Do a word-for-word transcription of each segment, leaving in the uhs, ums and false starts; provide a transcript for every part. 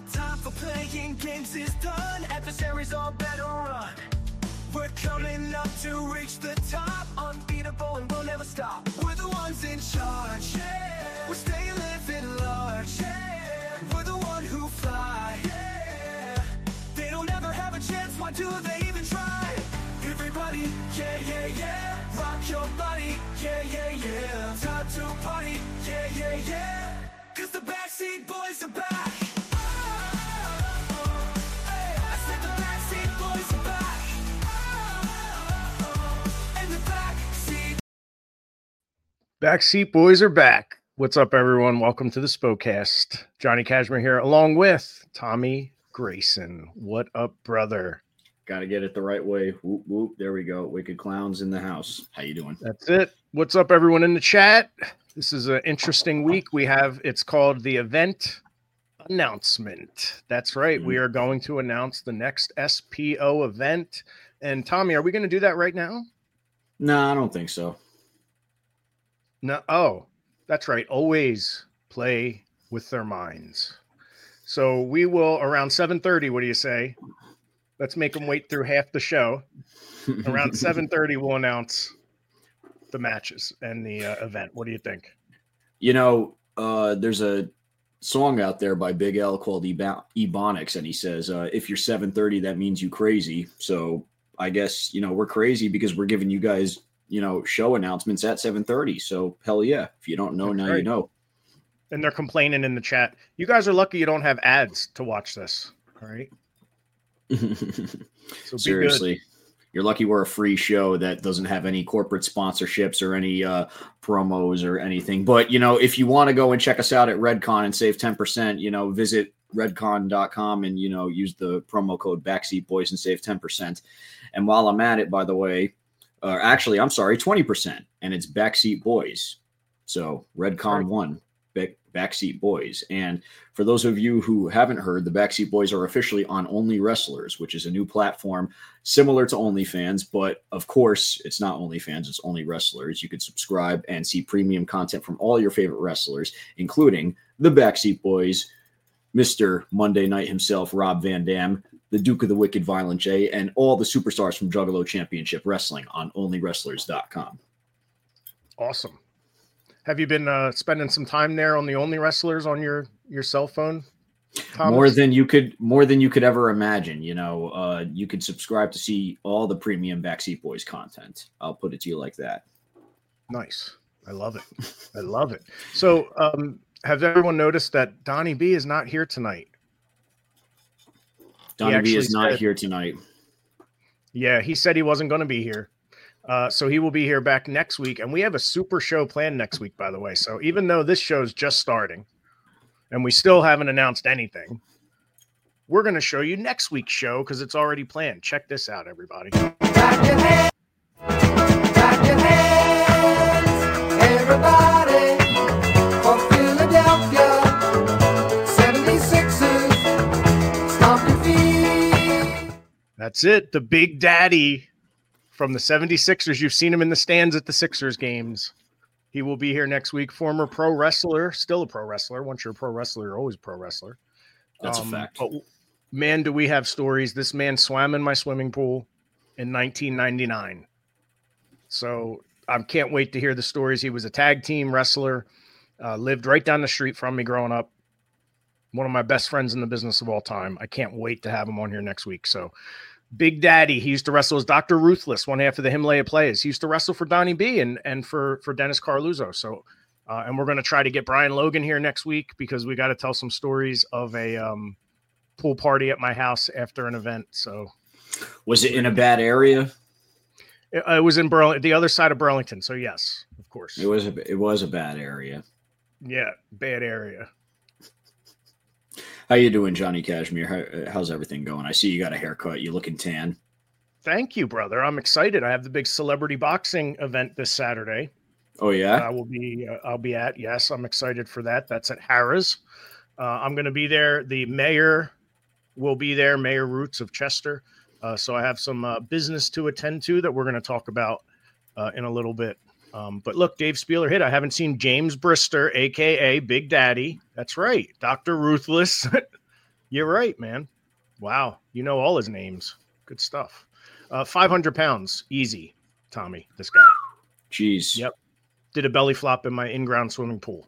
Time for playing games is done. Adversaries all better run. We're coming up to reach the top. Unbeatable and we'll never stop. We're the ones in charge. Yeah. We're staying living large. Yeah. We're the one who fly. Yeah. They don't ever have a chance. Why do they even try? Everybody, yeah, yeah, yeah. Rock your body, yeah, yeah, yeah. Time to party, yeah, yeah, yeah. Cause the Backseat Boys are back. Backseat Boys are back. What's up, everyone? Welcome to the Spokecast. Johnny Cashmere here, along with Tommy Grayson. What up, brother? Got to get it the right way. Whoop, whoop. There we go. Wicked Clowns in the house. How you doing? That's it. What's up, everyone in the chat? This is an interesting week. We have, it's called the event announcement. That's right. Mm-hmm. We are going to announce the next S P O event. And Tommy, are we going to do that right now? No, I don't think so. No. Oh, that's right. Always play with their minds. So we will around seven thirty. What do you say? Let's make them wait through half the show. Around seven thirty, we'll announce the matches and the uh, event. What do you think? You know, uh, there's a song out there by Big L called Ebonics, and he says, uh, if you're seven thirty, that means you crazy. So I guess, you know, we're crazy because we're giving you guys, you know, show announcements at seven thirty. So hell yeah. If you don't know, That's now right. you know. And they're complaining in the chat. You guys are lucky you don't have ads to watch this. All right. So seriously, you're lucky we're a free show that doesn't have any corporate sponsorships or any uh, promos or anything. But, you know, if you want to go and check us out at Redcon and save ten percent, you know, visit redcon dot com and, you know, use the promo code Backseat Boys and save ten percent. And while I'm at it, by the way, Uh, actually, I'm sorry, twenty percent, and it's Backseat Boys. So Redcon one, back, Backseat Boys. And for those of you who haven't heard, the Backseat Boys are officially on Only Wrestlers, which is a new platform similar to OnlyFans, but of course, it's not OnlyFans, it's Only Wrestlers. You can subscribe and see premium content from all your favorite wrestlers, including the Backseat Boys, Mister Monday Night himself, Rob Van Dam, the Duke of the Wicked Violent J, and all the superstars from Juggalo Championship Wrestling on only wrestlers dot com. Awesome. Have you been uh, spending some time there on the Only Wrestlers on your, your cell phone, Thomas? More than you could, more than you could ever imagine. You know, uh, you could subscribe to see all the premium Backseat Boys content. I'll put it to you like that. Nice. I love it. I love it. So, um, has everyone noticed that Donnie B is not here tonight? Donnie B is not said, here tonight. Yeah, he said he wasn't going to be here. Uh, so he will be here back next week. And we have a super show planned next week, by the way. So even though this show is just starting and we still haven't announced anything, we're going to show you next week's show because it's already planned. Check this out, everybody. Clap your hands. Clap your hands, everybody, for Philadelphia. That's it. The Big Daddy from the seventy-sixers. You've seen him in the stands at the Sixers games. He will be here next week. Former pro wrestler, still a pro wrestler. Once you're a pro wrestler, you're always a pro wrestler. That's um, a fact. But man, do we have stories. This man swam in my swimming pool in nineteen ninety-nine. So I can't wait to hear the stories. He was a tag team wrestler, uh, lived right down the street from me growing up. One of my best friends in the business of all time. I can't wait to have him on here next week. So Big Daddy, he used to wrestle as Doctor Ruthless, one half of the Himalaya Players. He used to wrestle for Donnie B and, and for, for Dennis Carluzzo. So, uh, and we're going to try to get Brian Logan here next week because we got to tell some stories of a um, pool party at my house after an event. So, was it in a bad area? It, it was in Burlington, the other side of Burlington. So yes, of course. It was a, it was a bad area. Yeah, bad area. How you doing, Johnny Cashmere? How, how's everything going? I see you got a haircut. You looking tan. Thank you, brother. I'm excited. I have the big celebrity boxing event this Saturday. Oh yeah, I will be. Uh, I'll be at. Yes, I'm excited for that. That's at Harrah's. Uh, I'm going to be there. The mayor will be there. Mayor Roots of Chester. Uh, so I have some uh, business to attend to that we're going to talk about uh, in a little bit. Um, but look, Dave Spieler hit. I haven't seen James Brister, a k a. Big Daddy. That's right. Doctor Ruthless You're right, man. Wow. You know all his names. Good stuff. Uh, five hundred pounds. Easy, Tommy, this guy. Jeez. Yep. Did a belly flop in my in-ground swimming pool.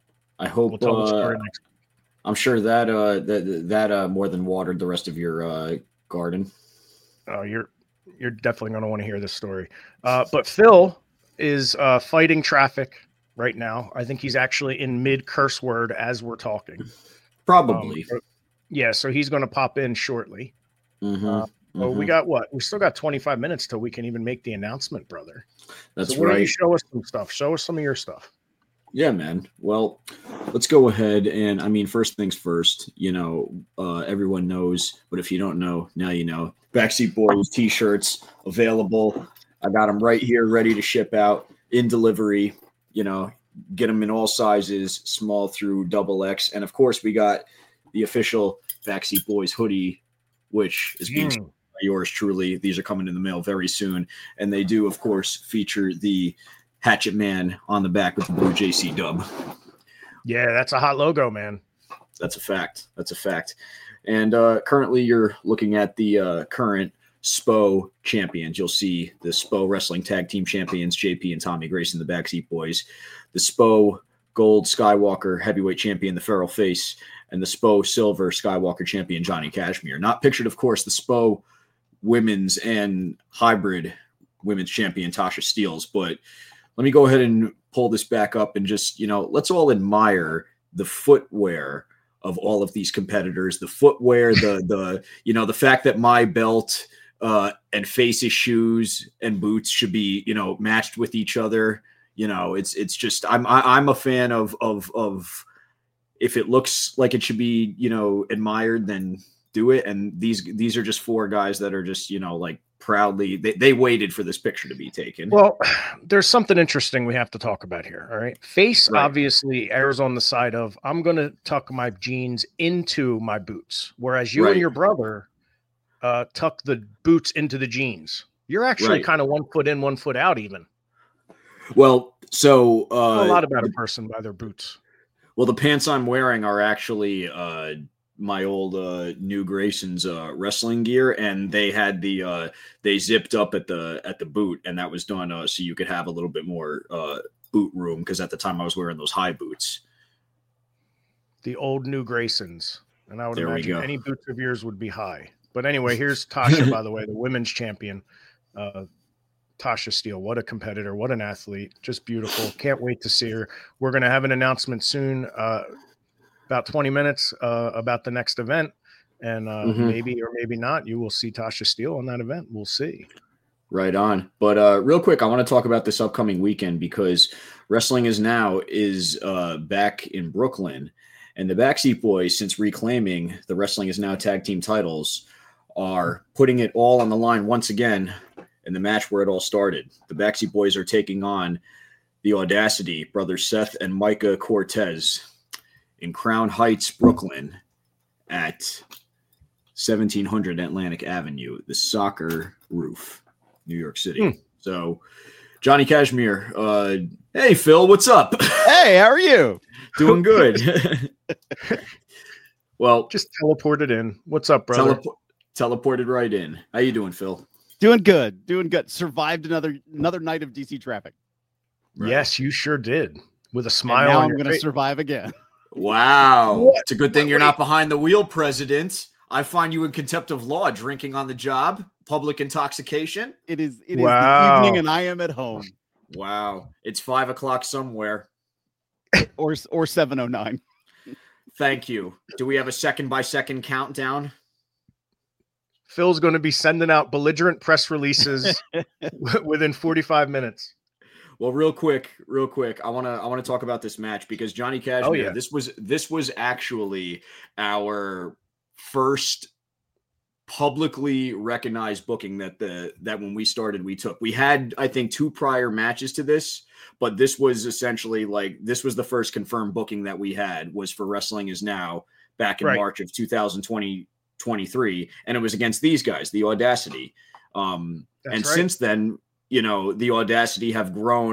I hope We'll tell the story uh, next. I'm sure that uh, that that uh, more than watered the rest of your uh, garden. Oh, you're you're definitely going to want to hear this story. Uh, but Phil is uh, fighting traffic right now. I think he's actually in mid curse word as we're talking. Probably. Um, yeah, so he's going to pop in shortly. Mm-hmm. Uh, well, mm-hmm. we got what? We still got twenty-five minutes till we can even make the announcement, brother. That's so why right. don't you show us some stuff? Show us some of your stuff. Yeah, man. Well, let's go ahead and, I mean, first things first, you know, uh, everyone knows, but if you don't know, now you know. Backseat Boys t-shirts available. I got them right here, ready to ship out in delivery. You know, get them in all sizes, small through double X. And, of course, we got the official Backseat Boys hoodie, which is being Mm. by yours truly. These are coming in the mail very soon. And they do, of course, feature the Hatchet Man on the back with the blue J C dub. Yeah, that's a hot logo, man. That's a fact. That's a fact. And uh, currently you're looking at the uh, current S P O champions. You'll see the S P O Wrestling Tag Team Champions, J P and Tommy Grayson, the Backseat Boys, the S P O Gold Skywalker Heavyweight Champion, the Feral Face, and the S P O Silver Skywalker Champion, Johnny Cashmere. Not pictured, of course, the S P O Women's and Hybrid Women's Champion, Tasha Steeles, but let me go ahead and pull this back up and just, you know, let's all admire the footwear of all of these competitors, the footwear, the, the, you know, the fact that my belt uh, and Face's shoes and boots should be, you know, matched with each other. You know, it's, it's just, I'm, I, I'm a fan of, of, of if it looks like it should be, you know, admired, then do it. And these, these are just four guys that are just, you know, like, proudly they, they waited for this picture to be taken. Well, there's something interesting we have to talk about here. All right. Face Right. obviously errs on the side of I'm going to tuck my jeans into my boots, whereas you Right. and your brother uh, tuck the boots into the jeans. You're actually Right. kind of one foot in, one foot out even. Well, so uh, a lot about a person by their boots. Well, the pants I'm wearing are actually uh, my old uh, New Grayson's uh, wrestling gear, and they had the uh, they zipped up at the at the boot, and that was done uh, so you could have a little bit more uh, boot room, because at the time I was wearing those high boots. The old New Graysons, and I would There we imagine go. any boots of yours would be high. But anyway, here's Tasha, by the way, the women's champion. Uh, Tasha Steele, what a competitor, what an athlete, just beautiful. Can't wait to see her. We're going to have an announcement soon, uh, about twenty minutes, uh, about the next event. And uh, Mhm. maybe or maybe not, you will see Tasha Steele on that event. We'll see. Right on. But uh, real quick, I want to talk about this upcoming weekend, because Wrestling Is Now is uh, back in Brooklyn. And the Backseat Boys, since reclaiming the Wrestling Is Now tag team titles, are putting it all on the line once again in the match where it all started. The Backseat Boys are taking on the Audacity, brothers Seth and Micah Cortez, in Crown Heights, Brooklyn, at seventeen hundred Atlantic Avenue, the Soccer Roof, New York City. Hmm. So, Johnny Cashmere, uh, hey, Phil, what's up? Hey, how are you? Doing good. Well, Just teleported in. What's up, brother? Telepo- teleported right in. How you doing, Phil? Doing good. Doing good. Survived another another night of D C traffic. Right. Yes, you sure did. With a And smile now on I'm your going to face. survive again. Wow. What? It's a good thing you're not behind the wheel, President. I find you in contempt of law, drinking on the job, public intoxication. It is it is Wow. the evening and I am at home. Wow. It's five o'clock somewhere. Or or seven oh nine. Thank you. Do we have a second by second countdown? Phil's going to be sending out belligerent press releases within forty-five minutes. Well, real quick, real quick, I want to I want to talk about this match, because Johnny Cashmere, Oh, yeah. this was this was actually our first publicly recognized booking that the that when we started we took. We had, I think, two prior matches to this, but this was essentially like this was the first confirmed booking that we had, was for Wrestling Is Now back in Right. March of two thousand twenty, twenty-three, and it was against these guys, the Audacity. Um, That's and right. since then, you know, the Audacity have grown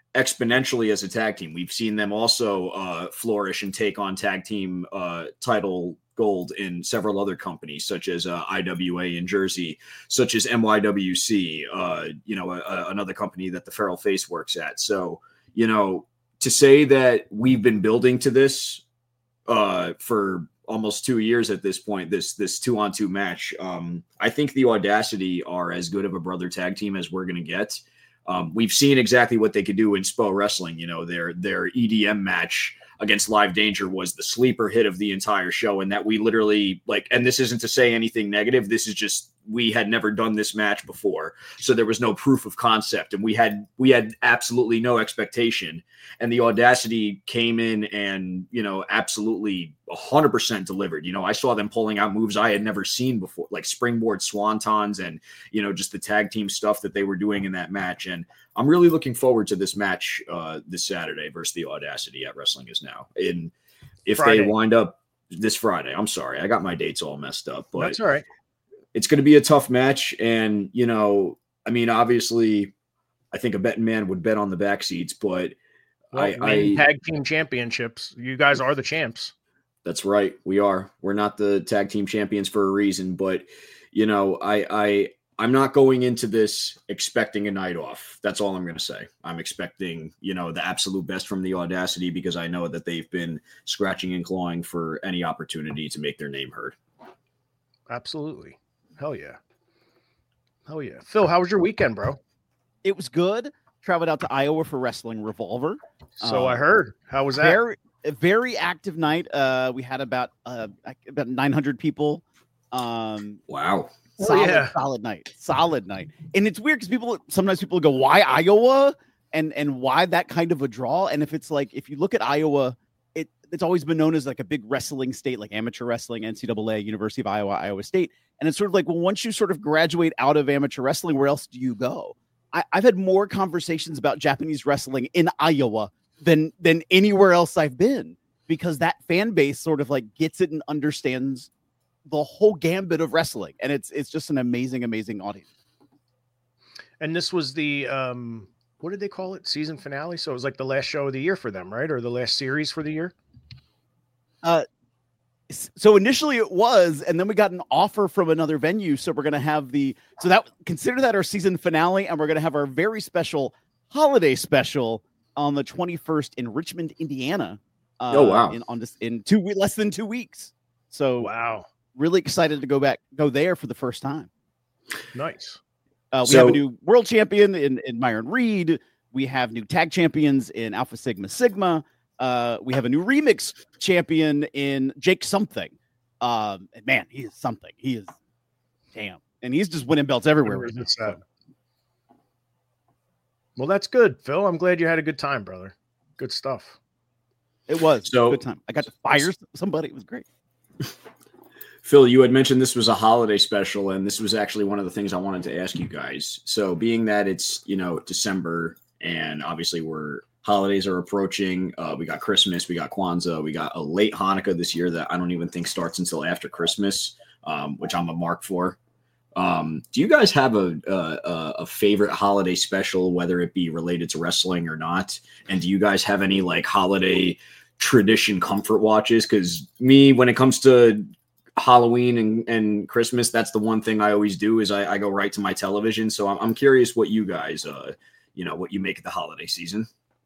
exponentially as a tag team. We've seen them also uh, flourish and take on tag team uh, title gold in several other companies, such as uh, I W A in Jersey, such as M Y W C, uh, you know, a, a, another company that the Feral Face works at. So, you know, to say that we've been building to this uh, for almost two years at this point, this this two-on-two match, um, I think the Audacity are as good of a brother tag team as we're going to get. Um, we've seen exactly what they could do in S P O Wrestling. You know, their their E D M match against Live Danger was the sleeper hit of the entire show, and that we literally like, and this isn't to say anything negative. This is just, we had never done this match before. So there was no proof of concept, and we had, we had absolutely no expectation, and the Audacity came in and, you know, absolutely a hundred percent delivered. You know, I saw them pulling out moves I had never seen before, like springboard swantons and, you know, just the tag team stuff that they were doing in that match. And I'm really looking forward to this match uh, this Saturday versus the Audacity at Wrestling Is Now. And if Friday. They wind up this Friday, I'm sorry, I got my dates all messed up, but that's all right. It's going to be a tough match. And, you know, I mean, obviously I think a betting man would bet on the back seats, but well, I, I tag team championships. You guys are the champs. That's right. We are. We're not the tag team champions for a reason, but you know, I, I, I'm not going into this expecting a night off. That's all I'm going to say. I'm expecting, you know, the absolute best from the Audacity, because I know that they've been scratching and clawing for any opportunity to make their name heard. Absolutely. Hell yeah. Hell yeah. Phil, how was your weekend, bro? It was good. Traveled out to Iowa for Wrestling Revolver. So um, I heard. How was that? Very, a very active night. Uh, we had about uh, about nine hundred people. Um, wow. Solid, oh, yeah. solid night. Solid night. And it's weird because people sometimes people go, why Iowa? And and why that kind of a draw? And if it's like, if you look at Iowa, it it's always been known as like a big wrestling state, like amateur wrestling, N C double A, University of Iowa, Iowa State. And it's sort of like, well, once you sort of graduate out of amateur wrestling, where else do you go? I, I've had more conversations about Japanese wrestling in Iowa than than anywhere else I've been, because that fan base sort of like gets it and understands the whole gambit of wrestling. And it's it's just an amazing, amazing audience. And this was the, um, what did they call it? Season finale? So it was like the last show of the year for them, right? Or the last series for the year? Uh, so initially it was, and then we got an offer from another venue. So we're going to have the, so that consider that our season finale. And we're going to have our very special holiday special on the twenty-first in Richmond, Indiana. Uh, oh, wow. In, on this, in two, less than two weeks. So wow. Really excited to go back, go there for the first time. Nice. Uh, we so, have a new world champion in, in Myron Reed. We have new tag champions in Alpha Sigma Sigma. Uh, we have a new remix champion in Jake Something. Um, and man, he is something. He is damn. And he's just winning belts everywhere. Right now, so. Well, that's good, Phil. I'm glad you had a good time, brother. Good stuff. It was so, a good time. I got to fire somebody. It was great. Phil, you had mentioned this was a holiday special, and this was actually one of the things I wanted to ask you guys. So being that it's, you know, December, and obviously we're holidays are approaching. Uh, we got Christmas, we got Kwanzaa, we got a late Hanukkah this year that I don't even think starts until after Christmas, um, which I'm a mark for. Um, do you guys have a, a a favorite holiday special, whether it be related to wrestling or not? And do you guys have any like holiday tradition comfort watches? Because me, when it comes to Halloween and, and Christmas, that's the one thing I always do is I, I go right to my television. So I'm, I'm curious what you guys, uh, you know, what you make of the holiday season.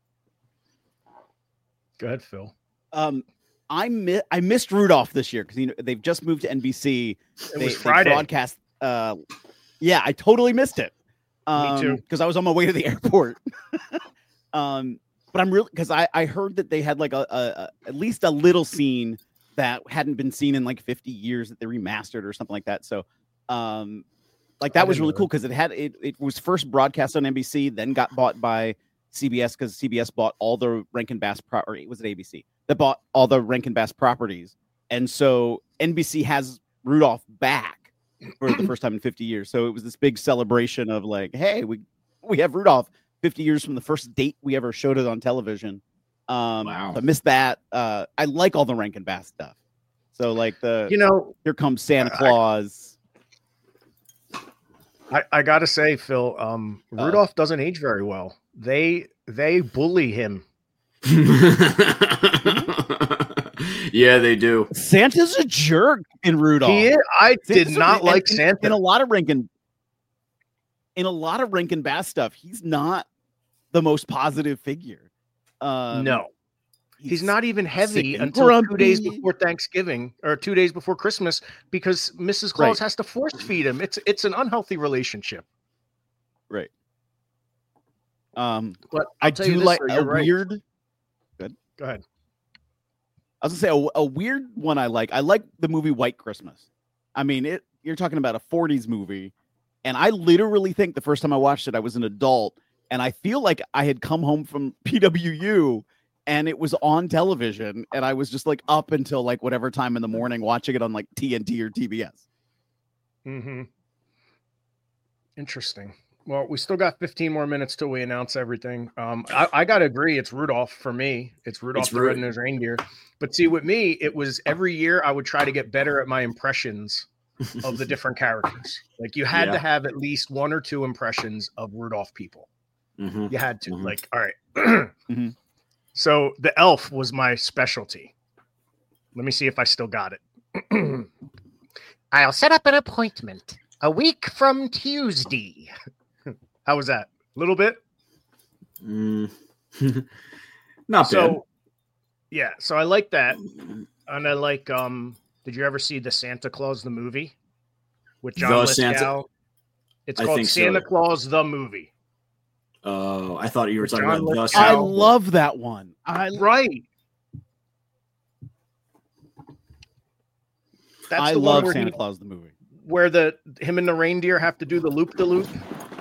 Go ahead, Phil. Um, I mi- I missed Rudolph this year because you know they've just moved to N B C. It they, was Friday. They broadcast. Uh, yeah, I totally missed it. Um, Me too. Because I was on my way to the airport. um, but I'm really because I, I heard that they had like a, a, a at least a little scene that hadn't been seen in like fifty years that they remastered or something like that. So, um, like that was really cool because it had it it was first broadcast on N B C, then got bought by C B S because C B S bought all the Rankin Bass pro or was it A B C that bought all the Rankin Bass properties, and so N B C has Rudolph back for the first time in fifty years. So it was this big celebration of like, hey, we we have Rudolph fifty years from the first date we ever showed it on television. Um, wow. So I missed that. Uh, I like all the Rankin Bass stuff. So like the, you know, here comes Santa Claus. I, I, I gotta say, Phil, um, Rudolph uh, doesn't age very well. They they bully him. Yeah, they do. Santa's a jerk in Rudolph. He is, I Santa's did not a, like in, Santa. In a lot of Rankin, in a lot of Rankin Bass stuff, he's not the most positive figure. Um, no, he's, he's not even heavy until grumpy. two days before Thanksgiving or two days before Christmas because Missus Claus right. has to force feed him. It's it's an unhealthy relationship. Right. Um, but I do this, like sir, a right. weird. Good. Go ahead. I was gonna say a, a weird one. I like. I like the movie White Christmas. I mean, it. You're talking about a forties movie, and I literally think the first time I watched it, I was an adult, and I feel like I had come home from P W U, and it was on television, and I was just like up until like whatever time in the morning watching it on like T N T or T B S. Mm-hmm. Interesting. Well, we still got fifteen more minutes till we announce everything. Um, I, I got to agree. It's Rudolph for me. It's Rudolph it's the Ru- Red-Nosed Reindeer. But see, with me, it was every year I would try to get better at my impressions of the different characters. Like you had yeah. to have at least one or two impressions of Rudolph people. Mm-hmm. You had to. Mm-hmm. Like, all right. mm-hmm. So the elf was my specialty. Let me see if I still got it. I'll set up an appointment a week from Tuesday. How was that? A little bit? Mm. Not so, bad. Yeah, so I like that. And I like, um, did you ever see the Santa Claus, the movie? With John the Lithgow? Santa? It's I called think Santa so. Claus, the movie. Oh, I thought you were talking John about the Lithgow. I Santa. love that one. I Right. That's I the love one where Santa he, Claus the movie. Where the him and the reindeer have to do the loop de loop.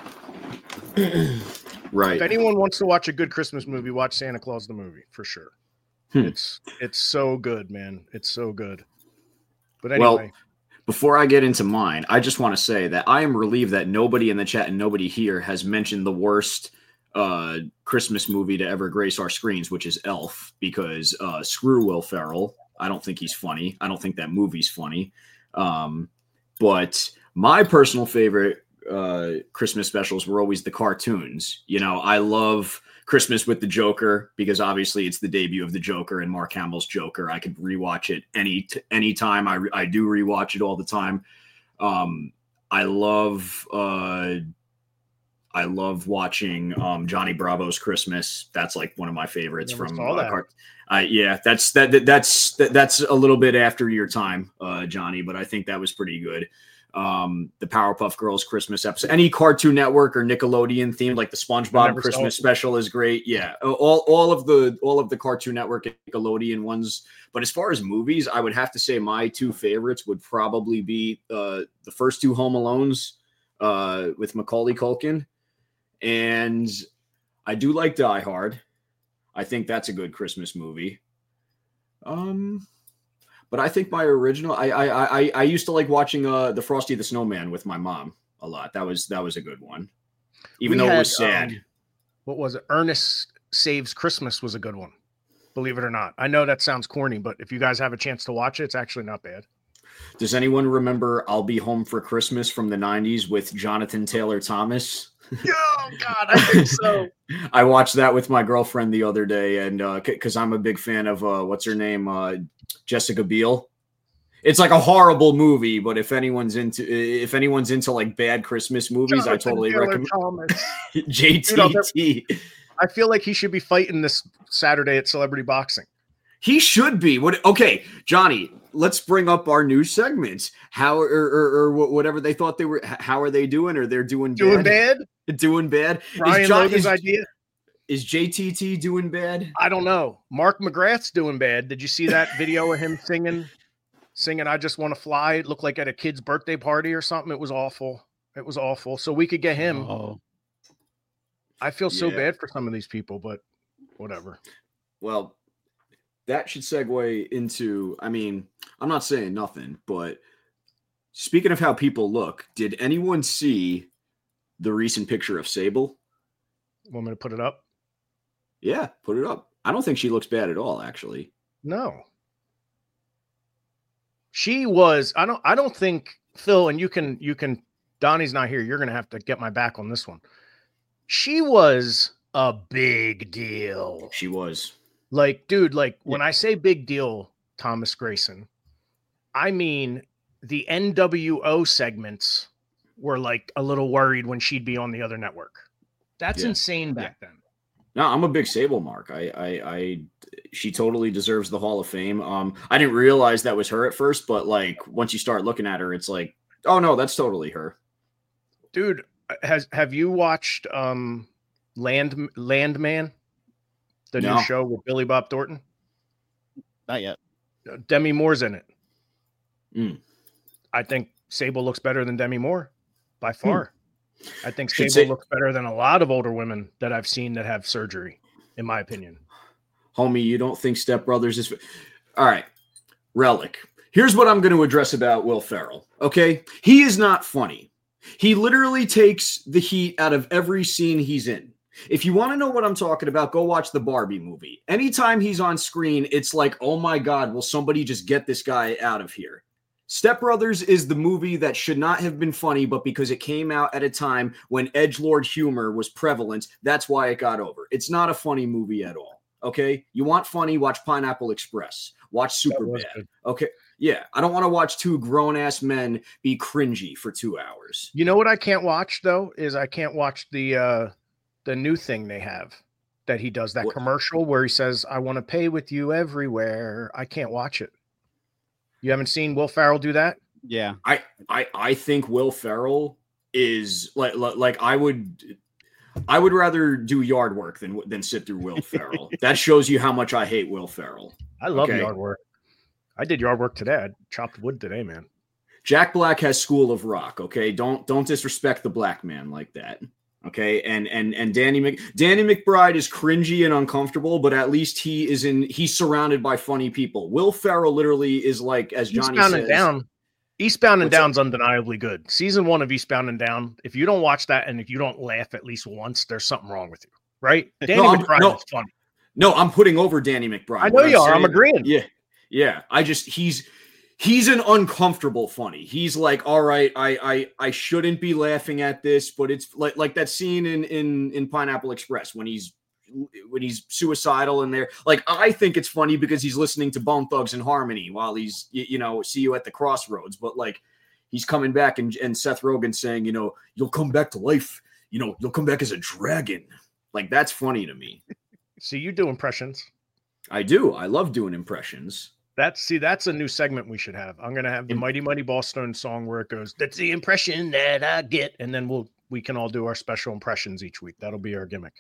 Right. If anyone wants to watch a good Christmas movie, watch Santa Claus the movie for sure. Hmm. It's it's so good, man. It's so good. But anyway, well, before I get into mine, I just want to say that I am relieved that nobody in the chat and nobody here has mentioned the worst uh, Christmas movie to ever grace our screens, which is Elf, because uh, screw Will Ferrell. I don't think he's funny. I don't think that movie's funny. Um, but my personal favorite uh Christmas specials were always the cartoons. You know, I love Christmas with the Joker because obviously it's the debut of the Joker and Mark Hamill's Joker. I could rewatch it any any time. I I do rewatch it all the time. Um, I love uh, I love watching um, Johnny Bravo's Christmas. That's like one of my favorites from uh, that. Cart- uh, yeah, that's that, that that's that, that's a little bit after your time, uh, Johnny, but I think that was pretty good. Um, the Powerpuff Girls Christmas episode, any Cartoon Network or Nickelodeon themed, like the SpongeBob Christmas special is great. Yeah. All, all of the, all of the Cartoon Network and Nickelodeon ones. But as far as movies, I would have to say my two favorites would probably be, uh, the first two Home Alones, uh, with Macaulay Culkin. And I do like Die Hard. I think that's a good Christmas movie. Um, But I think my original, I I I, I used to like watching uh, the Frosty the Snowman with my mom a lot. That was that was a good one, even we though had, it was sad. Um, what was it? Ernest Saves Christmas was a good one. Believe it or not, I know that sounds corny, but if you guys have a chance to watch it, it's actually not bad. Does anyone remember "I'll Be Home for Christmas" from the nineties with Jonathan Taylor Thomas? Oh God, I think so. I watched that with my girlfriend the other day, and because uh, I'm a big fan of uh, what's her name, uh, Jessica Biel. It's like a horrible movie, but if anyone's into if anyone's into like bad Christmas movies, Jonathan I totally Taylor recommend J T T. Dude, I feel like he should be fighting this Saturday at Celebrity Boxing. He should be. What? Okay, Johnny. Let's bring up our new segments. How or, or, or whatever they thought they were. How are they doing? Or they're doing doing bad? bad? Doing bad. Ryan is John, Logan's is, idea. Is J T T doing bad? I don't know. Mark McGrath's doing bad. Did you see that video of him singing? Singing, I Just Want to Fly. It looked like at a kid's birthday party or something. It was awful. It was awful. So we could get him. Oh. I feel so yeah. bad for some of these people, but whatever. Well, that should segue into, I mean, I'm not saying nothing, but speaking of how people look, did anyone see the recent picture of Sable? Want me to put it up? Yeah, put it up. I don't think she looks bad at all, actually. No. She was, I don't I don't think, Phil, and you can you can Donnie's not here. You're gonna have to get my back on this one. She was a big deal. She was. Like, dude, like when I say big deal, Thomas Grayson, I mean the N W O segments were like a little worried when she'd be on the other network. That's Yeah. insane back then. No, I'm a big Sable mark. I, I, I, she totally deserves the Hall of Fame. Um, I didn't realize that was her at first, but like once you start looking at her, it's like, oh no, that's totally her. Dude, has have you watched um Land Landman, the No. new show with Billy Bob Thornton? Not yet. Demi Moore's in it. Mm. I think Sable looks better than Demi Moore by far. I think Should Sable say- looks better than a lot of older women that I've seen that have surgery, in my opinion. Homie, you don't think Step Brothers is all right. Relic. Here's what I'm going to address about Will Ferrell. Okay. He is not funny. He literally takes the heat out of every scene he's in. If you want to know what I'm talking about, go watch the Barbie movie. Anytime he's on screen, it's like, oh my God, will somebody just get this guy out of here? Step Brothers is the movie that should not have been funny, but because it came out at a time when edgelord humor was prevalent, that's why it got over. It's not a funny movie at all. Okay? You want funny, watch Pineapple Express. Watch Superbad. good. Okay? Yeah. I don't want to watch two grown-ass men be cringy for two hours. You know what I can't watch though is I can't watch the uh the new thing they have that he does, that What? commercial where he says, I want to pay with you everywhere. I can't watch it. You haven't seen Will Ferrell do that? Yeah. I, I, I think Will Ferrell is like, like, like I would, I would rather do yard work than than sit through Will Ferrell. That shows you how much I hate Will Ferrell. I love Okay. yard work. I did yard work today. I chopped wood today, man. Jack Black has School of Rock. Okay, don't don't disrespect the black man like that. Okay, and and and Danny Mc, Danny McBride is cringy and uncomfortable, but at least he is in. He's surrounded by funny people. Will Ferrell literally is like, as Johnny Eastbound says, and Down. Eastbound and What's that? Down's undeniably good. Season one of Eastbound and Down. If you don't watch that and if you don't laugh at least once, there's something wrong with you, right? Danny No, I'm- McBride no. is funny. No, I'm putting over Danny McBride. I know What you are. I'm saying- agreeing. Yeah, yeah. I just he's he's an uncomfortable funny. He's like, all right, I I I shouldn't be laughing at this, but it's like like that scene in in in Pineapple Express when he's when he's suicidal in there. Like, I think it's funny because he's listening to Bone Thugs and Harmony while he's you, you know see you at the crossroads, but like he's coming back and and Seth Rogen saying, you know, you'll come back to life. You know, you'll come back as a dragon. Like, that's funny to me. See, you do impressions. I do. I love doing impressions. That's see, that's a new segment we should have. I'm gonna have the Im- Mighty Mighty Ballstone song where it goes, that's the impression that I get, and then we'll we can all do our special impressions each week. That'll be our gimmick.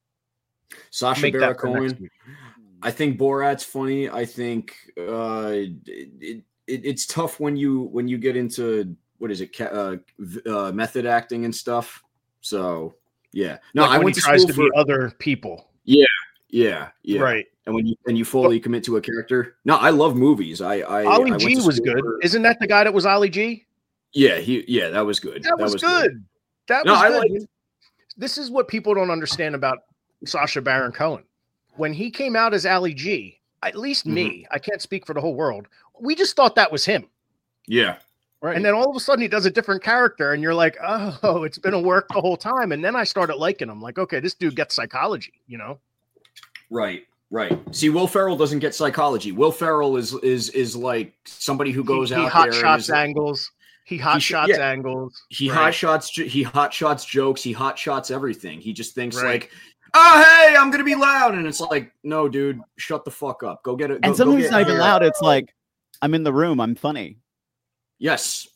Sasha Make Baron that for next Cohen. week. I think Borat's funny. I think uh, it, it, it's tough when you when you get into what is it, ca- uh, v- uh, method acting and stuff. So yeah, no, Like I when went he to tries school to for be other people. yeah, yeah, Right. And when you and you fully commit to a character. No, I love movies. I, I I Ollie went G to was school good. for- Isn't that the guy that was Ollie G? yeah, he yeah, that was good. That, was, good. That No, was I good. liked- This is what people don't understand about Sasha Baron Cohen. When he came out as Ali G, at least me, Mm-hmm. I can't speak for the whole world. We just thought that was him. Yeah, Right. And then all of a sudden he does a different character, and you're like, oh, it's been a work the whole time. And then I started liking him. Like, okay, this dude gets psychology, you know? right. Right. See, Will Ferrell doesn't get psychology. Will Ferrell is is is like somebody who goes he, he out hot there and shots is- angles. He hot sh- shots yeah. angles. He Right. hot shots. He hot shots jokes. He hot shots everything. He just thinks Right. like, "Oh, hey, I'm gonna be loud," and it's like, "No, dude, shut the fuck up. Go get it." and sometimes it's not even loud. It's like, I'm in the room. I'm funny. Yes,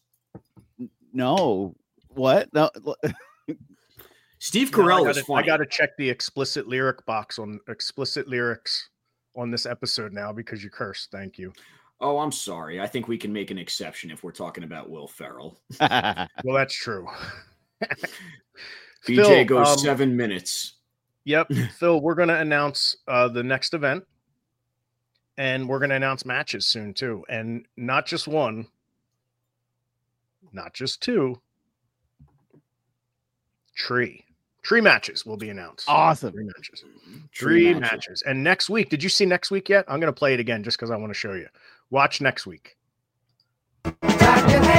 No. What? No. Steve No, I Carell gotta, is funny. I got to check the explicit lyric box on explicit lyrics on this episode now because you cursed. Thank you. Oh, I'm sorry. I think we can make an exception if we're talking about Will Ferrell. Well, that's true. B J Phil, goes um, seven minutes. Yep. Phil, we're going to announce uh, the next event, and we're going to announce matches soon, too. And not just one, not just two, tree. Tree matches will be announced. Awesome. Three matches. Tree Three matches. matches. And next week, did you see next week yet? I'm going to play it again just because I want to show you. Watch next week. Clap your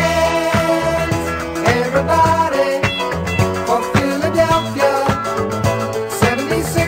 hands, everybody, for Philadelphia, seventy-six.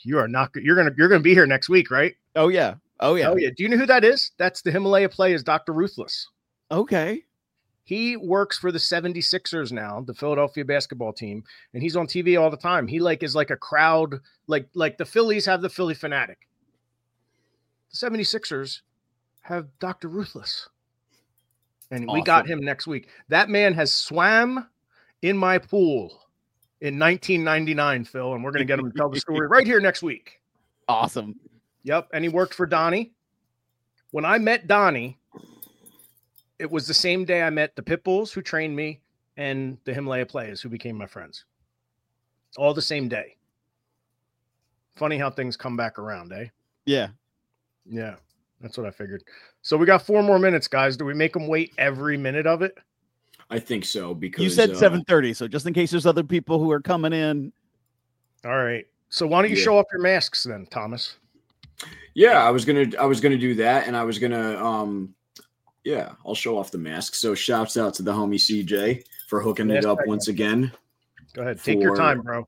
You are not. You're gonna. You're gonna be here next week, right? Oh yeah. Oh yeah. Oh yeah. Do you know who that is? That's the Himalaya play. Is Doctor Ruthless. Okay. He works for the seventy-sixers now, the Philadelphia basketball team, and he's on T V all the time. He like is like a crowd, like like the Phillies have the Philly Fanatic. The seventy-sixers have Doctor Ruthless. And we Awesome. got him next week. That man has swam in my pool in nineteen ninety-nine, Phil, and we're going to get him to tell the story right here next week. Awesome. Yep, and he worked for Donnie. When I met Donnie, it was the same day I met the Pitbulls who trained me and the Himalaya Players who became my friends. All the same day. Funny how things come back around, eh? Yeah. Yeah, that's what I figured. So we got four more minutes, guys. Do we make them wait every minute of it? I think so because You said uh, seven thirty, so just in case there's other people who are coming in. All right. So why don't you Yeah. show off your masks then, Thomas? Yeah, I was gonna I was gonna do that, and I was gonna um yeah, I'll show off the mask. So shouts out to the homie C J for hooking Mask it up segment. once again. Go ahead. Take your For- time, bro.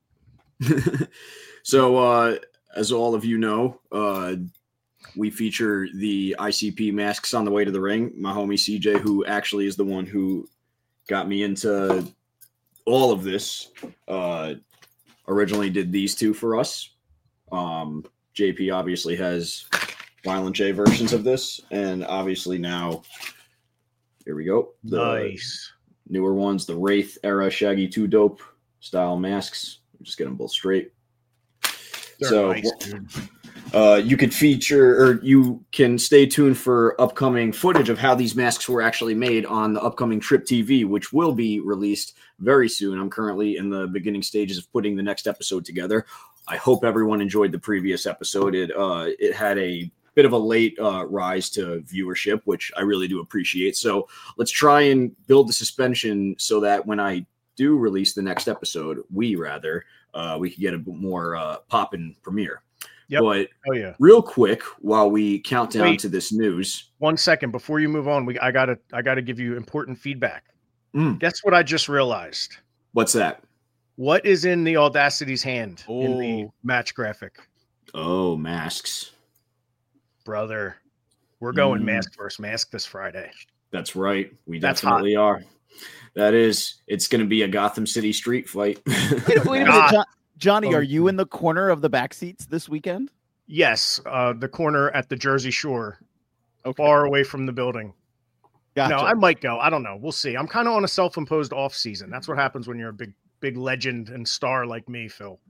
So uh as all of you know, uh we feature the I C P masks on the way to the ring. My homie C J, who actually is the one who got me into all of this, uh originally did these two for us. Um J P obviously has Violent J versions of this, and obviously now here we go. The Nice. newer ones, the Wraith era Shaggy two Dope style masks. Just get them both straight. They're so nice, dude. uh, you could feature, or you can stay tuned for upcoming footage of how these masks were actually made on the upcoming Trip T V, which will be released very soon. I'm currently in the beginning stages of putting the next episode together. I hope everyone enjoyed the previous episode. It uh, it had a bit of a late uh, rise to viewership, which I really do appreciate. So let's try and build the suspension so that when I do release the next episode, we rather, uh, we could get a bit more uh, poppin' premiere. Yep. But Oh yeah. real quick, while we count down Wait. to this news, One second before you move on, we I gotta I gotta give you important feedback. Mm. Guess what I just realized? what's that? What is in the Audacity's hand in the Oh. match graphic? Oh, masks. Brother. We're going Mm. mask versus mask this Friday. That's right. We That's definitely are. That is, it's going to be a Gotham City street fight. Wait, wait a minute, God. Jo- Johnny, Oh. are you in the corner of the back seats this weekend? Yes, uh, the corner at the Jersey Shore, Okay. far away from the building. Gotcha. No, I might go. I don't know. We'll see. I'm kind of on a self-imposed off season. That's what happens when you're a big, big legend and star like me, Phil.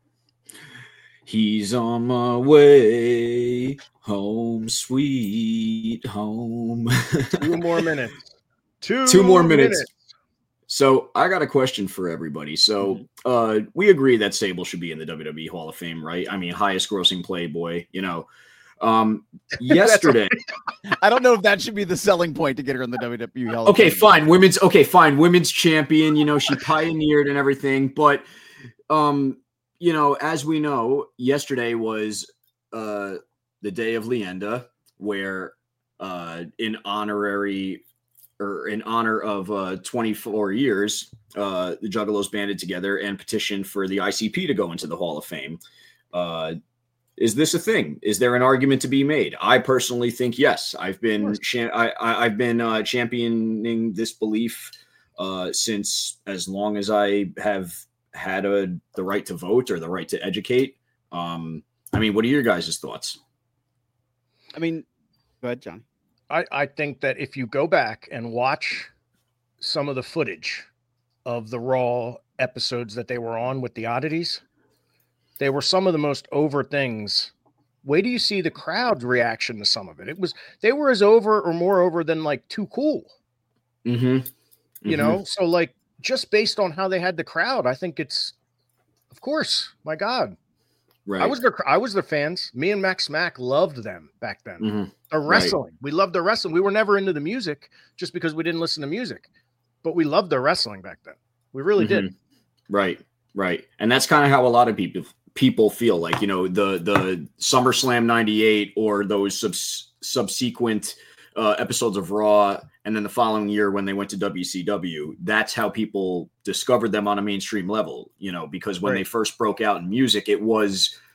He's on my way home, sweet home. Two more minutes. Two, Two more minutes. So I got a question for everybody. So uh, we agree that Sable should be in the W W E Hall of Fame, right? I mean, highest grossing Playboy, you know. Um, yesterday. I don't know if that should be the selling point to get her in the W W E Hall of Okay, Fame. fine. Women's okay, fine. Women's champion, you know, she pioneered and everything, but um, you know, as we know, yesterday was uh the day of Leenda, where uh in honorary or in honor of uh twenty-four years, uh the Juggalos banded together and petitioned for the I C P to go into the Hall of Fame. Uh Is this a thing? Is there an argument to be made? I personally think yes. I've been cha- I, I, I've been uh, championing this belief uh, since as long as I have had a, the right to vote or the right to educate. Um, I mean, what are your guys' thoughts? I mean, go ahead, John. I, I think that if you go back and watch some of the footage of the Raw episodes that they were on with the oddities, they were some of the most over things. Wait do you see the crowd's reaction to some of it? It was they were as over or more over than like Too Cool. Mm-hmm. You know, so like just based on how they had the crowd, I think it's, of course, my God, Right. I was their I was their fans. Me and Max Mack loved them back then. Mhm. The wrestling, we loved the wrestling. We were never into the music just because we didn't listen to music, but we loved their wrestling back then. We really did. Mhm. Right, right, and that's kind of how a lot of people people feel. Like, you know, the the SummerSlam ninety-eight or those subs, subsequent uh, episodes of Raw, and then the following year when they went to W C W. That's how people discovered them on a mainstream level. You know, because when Right. they first broke out in music, it was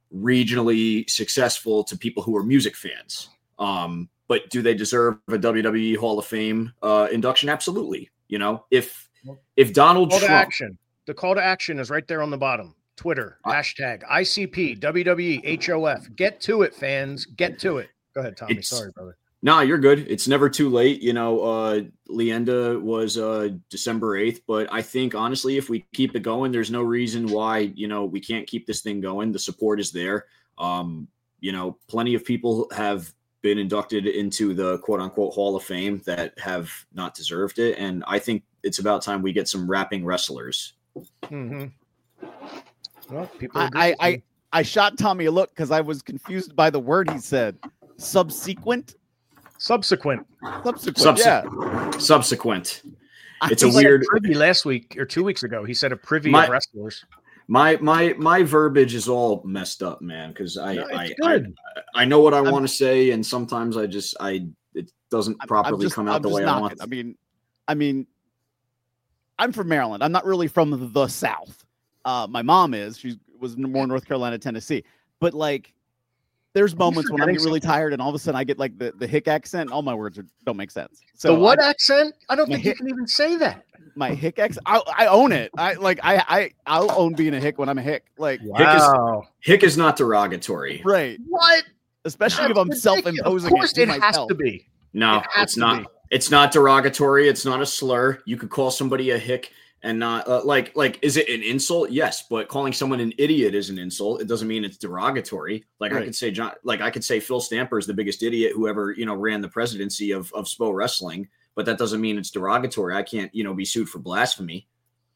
regionally successful to people who are music fans. Um, but do they deserve a W W E Hall of Fame uh, induction? Absolutely. You know, if if Donald call Trump, to action, the call to action is right there on the bottom. Twitter, I, hashtag I C P, W W E, H O F. Get to it, fans. Get to it. Go ahead, Tommy. Sorry, brother. No, nah, you're good. It's never too late. You know, uh, Leenda was uh, December eighth, but I think, honestly, if we keep it going, there's no reason why, you know, we can't keep this thing going. The support is there. Um, you know, plenty of people have been inducted into the quote-unquote Hall of Fame that have not deserved it, and I think it's about time we get some rapping wrestlers. Mm-hmm. Well, people I, I, I, I shot Tommy a look because I was confused by the word he said. Subsequent? Subsequent. Subsequent, Subse- yeah. Subsequent. It's he a weird. A privy last week or two weeks ago. He said a privy my, of wrestlers. My my my verbiage is all messed up, man. Because I, no, I, I I know what I want to say, and sometimes I just I it doesn't properly just, come out I'm the way knocking. I want. I mean, I mean, I'm from Maryland. I'm not really from the South. Uh, my mom is. She was more North Carolina, Tennessee. But like, there's moments when I get really tired, and all of a sudden I get like the, the hick accent. And all my words are, don't make sense. So the what I, accent? I don't think hick, you can even say that. My hick accent. I, I own it. I like. I I I'll own being a hick when I'm a hick. Like wow. hick is, hick is not derogatory, right? What? Especially That's if I'm self-imposing. Of course, it, it has myself. to be. No, it it's not. Be. It's not derogatory. It's not a slur. You could call somebody a hick. And not uh, like, like, is it an insult? Yes, but calling someone an idiot is an insult. It doesn't mean it's derogatory. Like right. I could say, John, like I could say Phil Stamper is the biggest idiot who ever, you know, ran the presidency of, of S P O Wrestling, but that doesn't mean it's derogatory. I can't, you know, be sued for blasphemy.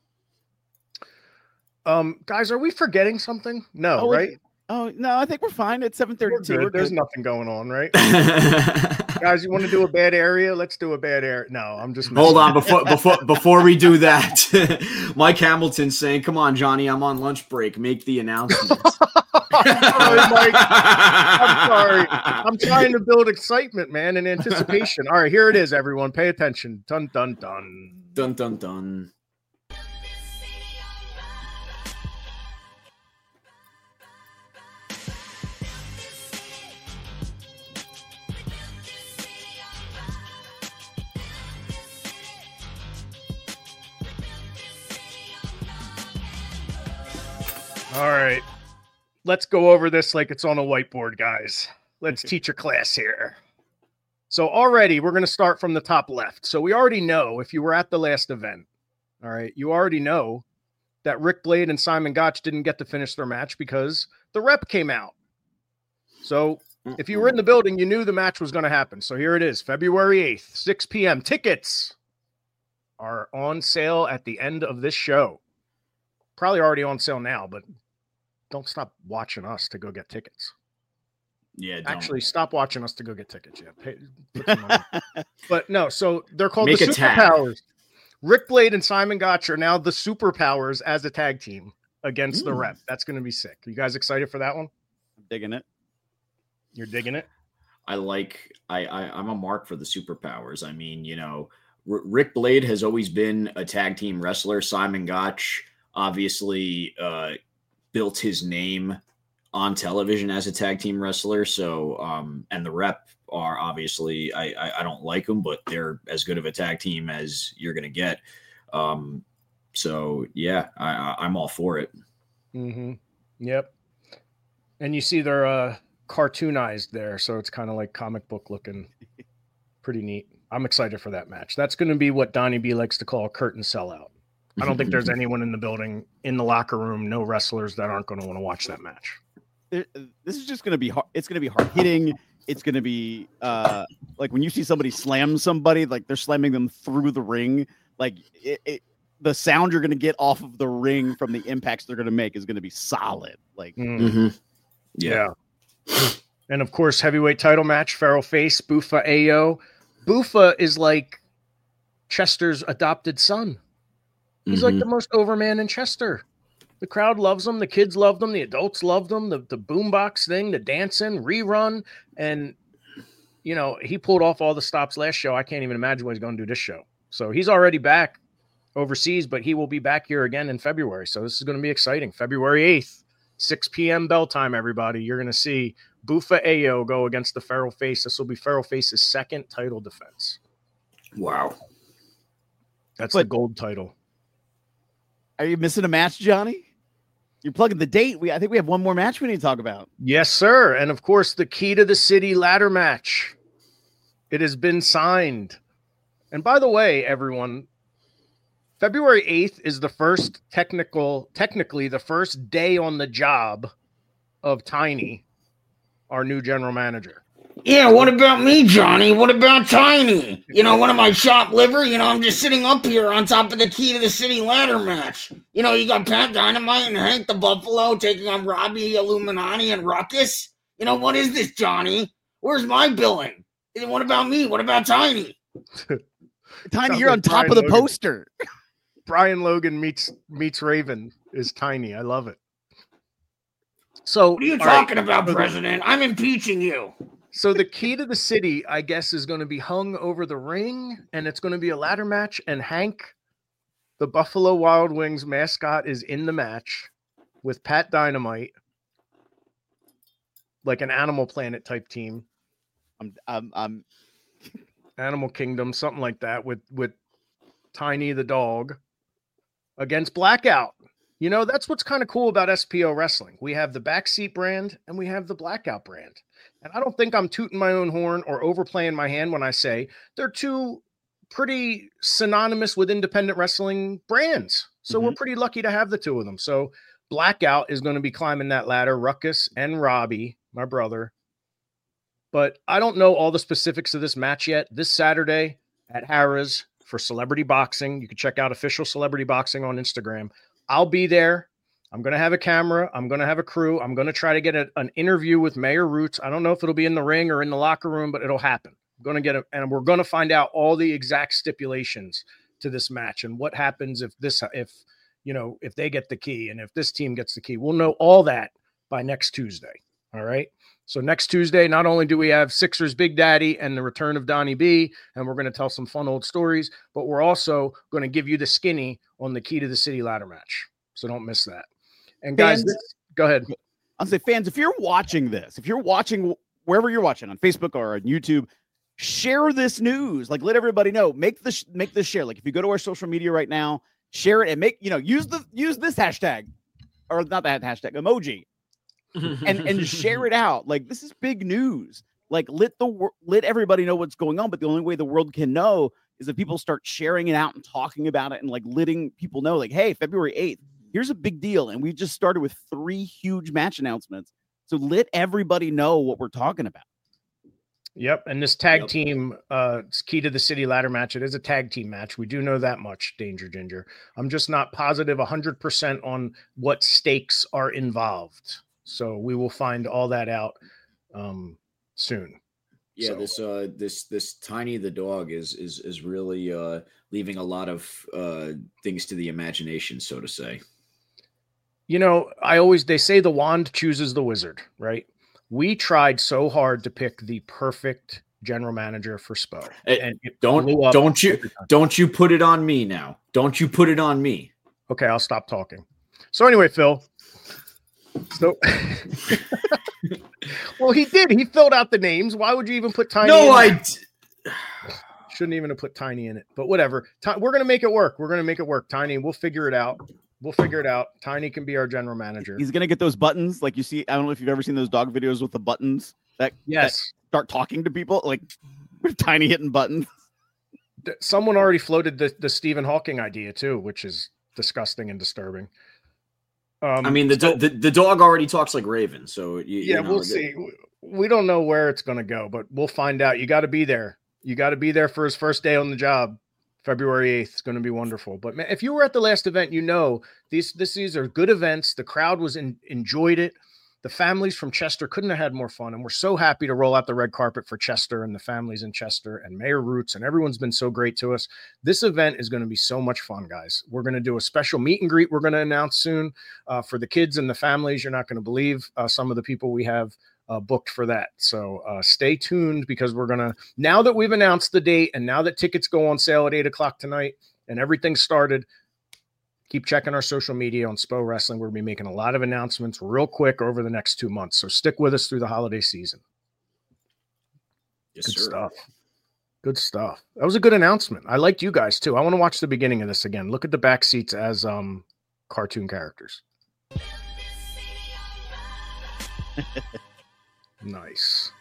Um, guys, are we forgetting something? No, oh, right? We, oh no, I think we're fine. It's seven thirty-two. There's nothing going on, right? Guys, you want to do a bad area? Let's do a bad area. No, I'm just hold on before before before we do that. Mike Hamilton's saying, "Come on, Johnny, I'm on lunch break. Make the announcement." I'm sorry, Mike. I'm sorry. I'm trying to build excitement, man, and anticipation. All right, here it is, everyone. Pay attention. Dun dun dun. Dun dun dun. All right, let's go over this like it's on a whiteboard, guys. Let's teach a class here. So already we're going to start from the top left. So we already know, if you were at the last event, all right, you already know that Rick Blade and Simon Gotch didn't get to finish their match because the rep came out. So if you were in the building, you knew the match was going to happen. So here it is, February eighth, six p.m. Tickets are on sale at the end of this show. Probably already on sale now, but don't stop watching us to go get tickets. Yeah, don't. Actually, stop watching us to go get tickets. Yeah, pay, put some money. But no, so they're called Make the Superpowers. Tag. Rick Blade and Simon Gotch are now the Superpowers as a tag team against mm. the Rep. That's going to be sick. Are you guys excited for that one? I'm digging it. You're digging it? I like. I, I I'm a mark for the Superpowers. I mean, you know, R- Rick Blade has always been a tag team wrestler. Simon Gotch obviously uh, built his name on television as a tag team wrestler. So, um, and the Rep are obviously, I, I, I don't like them, but they're as good of a tag team as you're going to get. Um, so yeah, I, I'm all for it. Mm-hmm. Yep. And you see they're uh, cartoonized there. So it's kind of like comic book looking. Pretty neat. I'm excited for that match. That's going to be what Donnie B likes to call a curtain sellout. I don't think there's anyone in the building, in the locker room, no wrestlers that aren't going to want to watch that match. This is just going to be hard. It's going to be hard hitting. It's going to be uh, like when you see somebody slam somebody, like they're slamming them through the ring. Like it, it, the sound you're going to get off of the ring from the impacts they're going to make is going to be solid. Like, mm-hmm. yeah. yeah. And of course, heavyweight title match, Feral Face, Bufa Ayo. Bufa is like Chester's adopted son. He's mm-hmm. like the most over man in Chester. The crowd loves him. The kids love them. The adults love them. The, the boombox thing, the dancing, rerun. And, you know, he pulled off all the stops last show. I can't even imagine what he's going to do this show. So he's already back overseas, but he will be back here again in February. So this is going to be exciting. February eighth, six p.m. bell time, everybody. You're going to see Bufa Ayo go against the Feral Face. This will be Feral Face's second title defense. Wow. That's But- the gold title. Are you missing a match, Johnny? You're plugging the date. We I think we have one more match we need to talk about. Yes, sir. And of course, the Key to the City ladder match. It has been signed. And by the way, everyone, February eighth is the first technical, technically the first day on the job of Tiny, our new general manager. Yeah, what about me, Johnny? What about Tiny? You know, what am I, shop liver? You know, I'm just sitting up here on top of the Key to the City ladder match. You know, you got Pat Dynamite and Hank the Buffalo taking on Robbie Illuminati and Ruckus. You know, what is this, Johnny? Where's my billing? And what about me? What about Tiny? Tiny, Sounds you're like on top Brian of the Logan. poster. Brian Logan meets meets Raven is Tiny. I love it. So What are you all talking right. about, So the- President? I'm impeaching you. So the Key to the City, I guess, is going to be hung over the ring, and it's going to be a ladder match. And Hank, the Buffalo Wild Wings mascot, is in the match with Pat Dynamite, like an Animal Planet type team, I'm, I'm, I'm Animal Kingdom, something like that, with with Tiny the dog against Blackout. You know, that's what's kind of cool about S P O Wrestling. We have the Backseat brand and we have the Blackout brand. And I don't think I'm tooting my own horn or overplaying my hand when I say they're two pretty synonymous with independent wrestling brands. So Mm-hmm. we're pretty lucky to have the two of them. So Blackout is going to be climbing that ladder, Ruckus and Robbie, my brother. But I don't know all the specifics of this match yet. This Saturday at Harrah's for Celebrity Boxing. You can check out official Celebrity Boxing on Instagram. I'll be there. I'm going to have a camera. I'm going to have a crew. I'm going to try to get a, an interview with Mayor Roots. I don't know if it'll be in the ring or in the locker room, but it'll happen. I'm going to get it, and we're going to find out all the exact stipulations to this match and what happens if this, if, you know, if they get the key and if this team gets the key. We'll know all that by next Tuesday. All right. So next Tuesday, not only do we have Sixers Big Daddy and the return of Donnie B, and we're going to tell some fun old stories, but we're also going to give you the skinny on the Key to the City ladder match. So don't miss that. And guys, Fans- this, go ahead. I'll say, fans, if you're watching this, if you're watching wherever you're watching on Facebook or on YouTube, share this news. Like, let everybody know. Make the make this share. Like, if you go to our social media right now, share it and make you know use the use this hashtag or not that hashtag emoji and and share it out. Like, this is big news. Like, let the wor- let everybody know what's going on. But the only way the world can know is if people start sharing it out and talking about it and like letting people know, like, hey, February eighth. Here's a big deal. And we just started with three huge match announcements. So let everybody know what we're talking about. Yep. And this tag Yep. team, uh, it's Key to the City ladder match. It is a tag team match. We do know that much, Danger Ginger. I'm just not positive one hundred percent on what stakes are involved. So we will find all that out um, soon. Yeah, So- this uh this this Tiny the dog is is is really uh leaving a lot of uh things to the imagination, so to say. You know, I always, they say the wand chooses the wizard, right? We tried so hard to pick the perfect general manager for S P O. Hey, and it Don't blew up don't you every time. don't you put it on me now. Don't you put it on me. Okay, I'll stop talking. So anyway, Phil. So, well, he did. He filled out the names. Why would you even put Tiny? No, in I it? d- Shouldn't even have put Tiny in it. But whatever. Ti- we're gonna make it work. We're gonna make it work. Tiny, we'll figure it out. We'll figure it out. Tiny can be our general manager. He's going to get those buttons. Like you see, I don't know if you've ever seen those dog videos with the buttons that, Yes. that start talking to people, like Tiny hitting buttons. Th- Someone already floated the, the Stephen Hawking idea too, which is disgusting and disturbing. Um, I mean the, so- the the dog already talks like Raven, so you, yeah, you know, we'll the- see. We don't know where it's going to go, but we'll find out. You got to be there. You got to be there for his first day on the job. February eighth is going to be wonderful. But man, if you were at the last event, you know these this, these are good events. The crowd was in, enjoyed it. The families from Chester couldn't have had more fun, and we're so happy to roll out the red carpet for Chester and the families in Chester and Mayor Roots, and everyone's been so great to us. This event is going to be so much fun, guys. We're going to do a special meet and greet we're going to announce soon uh, for the kids and the families. You're not going to believe uh, some of the people we have uh, booked for that. So uh, stay tuned, because we're going to, now that we've announced the date and now that tickets go on sale at eight o'clock tonight and everything started, keep checking our social media on S P O Wrestling. We're going to be making a lot of announcements real quick over the next two months. So stick with us through the holiday season. Yes, Good sir. stuff. Good stuff. That was a good announcement. I liked you guys too. I want to watch the beginning of this again. Look at the back seats as um cartoon characters. Nice.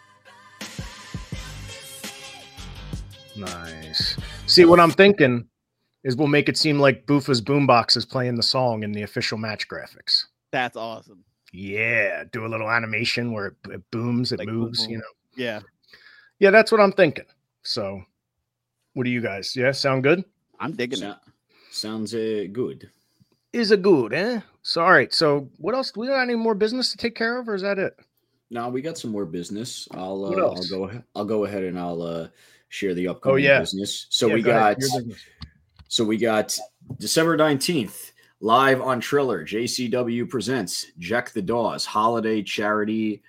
Nice. See, what I'm thinking is we'll make it seem like Boofa's Boombox is playing the song in the official match graphics. That's awesome. Yeah. Do a little animation where it, it booms, it Like moves, boom, boom. you know. Yeah. Yeah, that's what I'm thinking. So what do you guys? Yeah, sound good? I'm digging So- it. sounds uh, good. Is a good, eh? So, all right. So what else? Do we got any more business to take care of, or is that it? No, we got some more business. I'll What uh, I'll else? go ahead. I'll go ahead and I'll uh, share the upcoming yeah. business. So Yeah, we go ahead. got Your business. so we got December nineteenth live on Triller. J C W presents Jack the Dawes Holiday Charity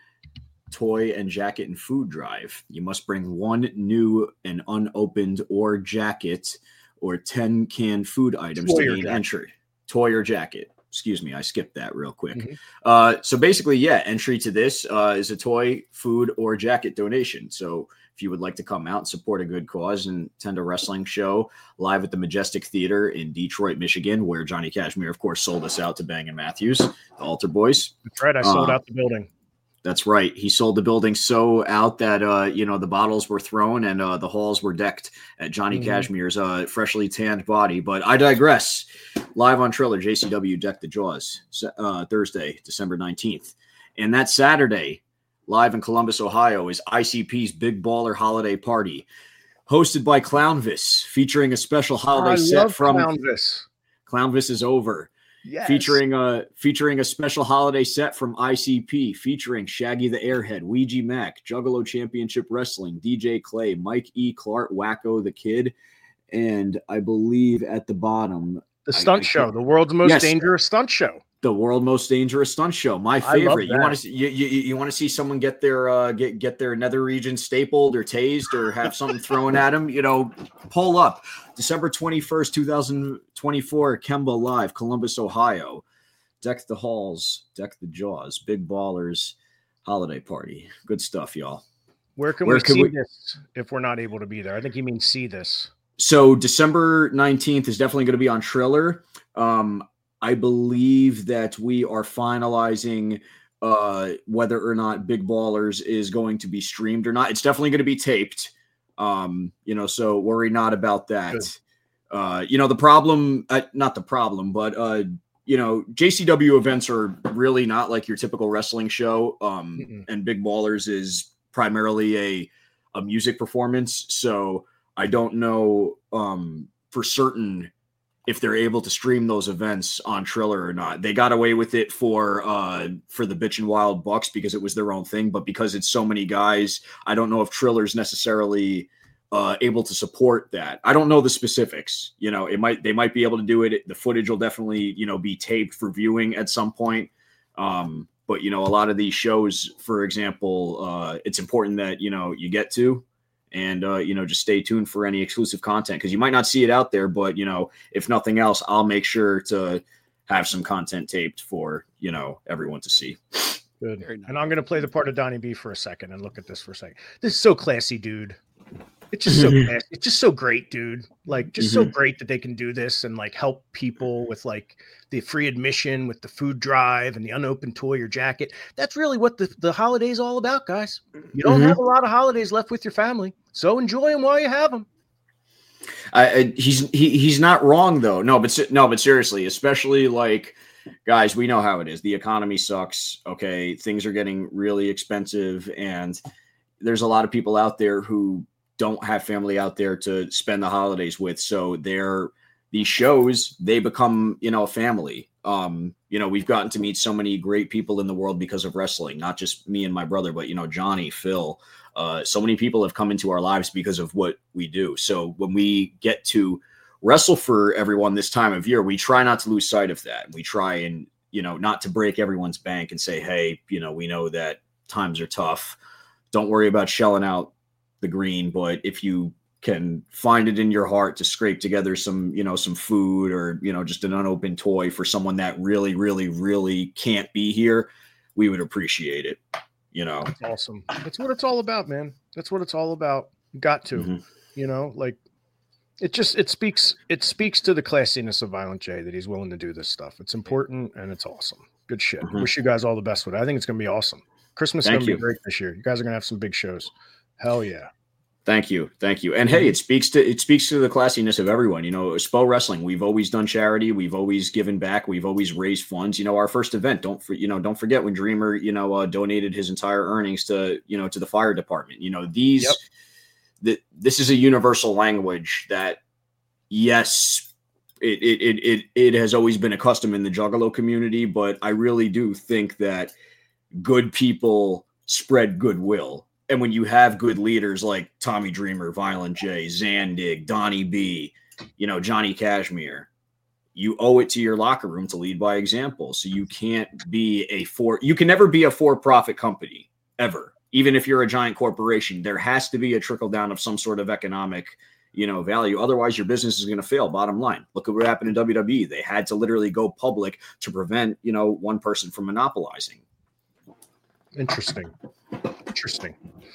Toy and Jacket and Food Drive. You must bring one new and unopened or jacket or ten canned food items Toy to or gain jacket. entry. Toy or jacket. Excuse me, I skipped that real quick. Mhm. Uh, so basically, yeah, entry to this uh, is a toy, food, or jacket donation. So if you would like to come out and support a good cause and attend a wrestling show live at the Majestic Theater in Detroit, Michigan, where Johnny Cashmere, of course, sold us out to Bang and Matthews, the Altar Boys. That's right. I sold Uh, out the building. That's right. He sold the building so out that uh, you know the bottles were thrown and uh, the halls were decked at Johnny Mhm. Cashmere's uh, freshly tanned body. But I digress. Live on Triller, J C W Deck the Jaws, uh, Thursday, December nineteenth, and that Saturday, live in Columbus, Ohio, is I C P's Big Baller Holiday Party, hosted by Clownvis, featuring a special holiday I set love from Clownvis. Clownvis is over. Yes. Featuring a featuring a special holiday set from I C P, featuring Shaggy the Airhead, Ouija Mac, Juggalo Championship Wrestling, D J Clay, Mike E. Clark, Wacko the Kid, and I believe at the bottom, the I- stunt I show, can't- the world's most Yes. dangerous stunt show. the world most dangerous stunt show. My I love favorite. You that. want to see you, you, you want to see someone get their uh, get get their nether region stapled or tased or have something thrown at them. You know, pull up December twenty-first, twenty twenty-four, Kemba Live, Columbus, Ohio. Deck the halls, deck the jaws, big ballers, holiday party. Good stuff, y'all. Where can Where we could see we- this if we're not able to be there? I think he means see this. So December nineteenth is definitely going to be on Triller. Um, I believe that we are finalizing uh, whether or not Big Ballers is going to be streamed or not. It's definitely going to be taped. Um, you know, so worry not about that. Good. Uh, you know, the problem, uh, not the problem, but uh, you know, J C W events are really not like your typical wrestling show. Um, Mm-mm. and Big Ballers is primarily a a music performance. So I don't know um, for certain if they're able to stream those events on Triller or not. They got away with it for uh, for the Bitch and Wild Bucks because it was their own thing, but because it's so many guys, I don't know if Triller's necessarily uh, able to support that. I don't know the specifics. You know, it might they might be able to do it. The footage will definitely, you know, be taped for viewing at some point. Um, but you know, a lot of these shows, for example, uh, it's important that you know you get to. And, uh, you know, just stay tuned for any exclusive content because you might not see it out there. But, you know, if nothing else, I'll make sure to have some content taped for, you know, everyone to see. Good. Very nice. And I'm going to play the part of Donnie B for a second and look at this for a second. This is so classy, dude. It's just so classy. It's just so great, dude. Like, just so great that they can do this and like help people with like the free admission, with the food drive and the unopened toy or jacket. That's really what the, the holiday's all about, guys. You don't Mhm. have a lot of holidays left with your family, so enjoy them while you have them. I, I, he's he, he's not wrong though. No, but se- no, but seriously, especially like guys, we know how it is. The economy sucks. Okay, things are getting really expensive, and there's a lot of people out there who don't have family out there to spend the holidays with. So they're these shows, they become, you know, a family. Um, you know, we've gotten to meet so many great people in the world because of wrestling, not just me and my brother, but, you know, Johnny, Phil, uh, so many people have come into our lives because of what we do. So when we get to wrestle for everyone this time of year, we try not to lose sight of that. We try and, you know, not to break everyone's bank and say, hey, you know, we know that times are tough. Don't worry about shelling out the green. But if you can find it in your heart to scrape together some, you know, some food or, you know, just an unopened toy for someone that really, really, really can't be here, we would appreciate it. You know, That's awesome. That's what it's all about, man. That's what it's all about. You got to, mm-hmm. you know, like it just, it speaks, it speaks to the classiness of Violent J that he's willing to do this stuff. It's important and it's awesome. Good shit. Mm-hmm. Wish you guys all the best with it. I think it's going to be awesome. Christmas is Thank going to you. be great this year. You guys are going to have some big shows. Hell yeah. Thank you. Thank you. And hey, it speaks to it speaks to the classiness of everyone. You know, S P O Wrestling, we've always done charity. We've always given back. We've always raised funds. You know, our first event, don't for, you know, don't forget when Dreamer, you know, uh, donated his entire earnings to, you know, to the fire department. You know, these Yep. the, this is a universal language that, yes, it, it, it, it, it has always been a custom in the Juggalo community, but I really do think that good people spread goodwill. And when you have good leaders like Tommy Dreamer, Violent J, Zandig, Donnie B, you know, Johnny Cashmere, you owe it to your locker room to lead by example. So you can't be a for, you can never be a for-profit company ever. Even if you're a giant corporation, there has to be a trickle down of some sort of economic, you know, value. Otherwise your business is going to fail. Bottom line, look at what happened in W W E. They had to literally go public to prevent, you know, one person from monopolizing. Interesting. Interesting.